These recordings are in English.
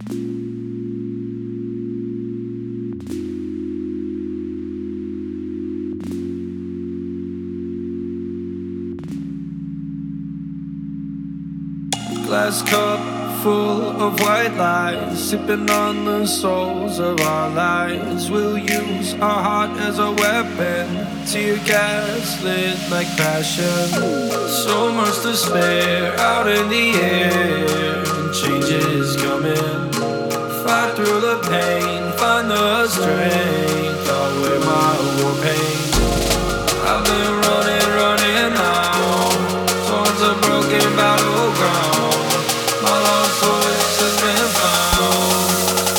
Glass cup full of white lies, sipping on the souls of our lives. We'll use our heart as a weapon, tear gas lit like passion. So much despair out in the air, and change is coming. Fight through the pain, find the strength, I'll wear my war paint. I've been running now, towards a broken battleground. My lost voice has been found.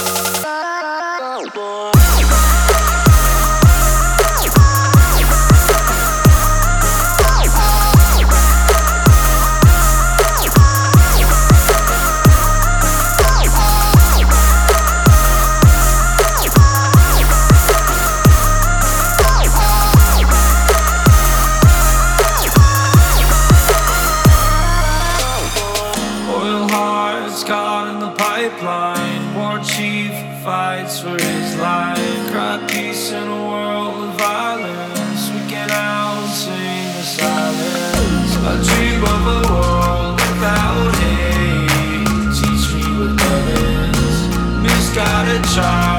Oil hearts caught in the pipeline. War chief fights for his life. Cry peace in a world of violence. We can out sing the silence. I dream of a world without hate. Teach me what love is. Misguided child.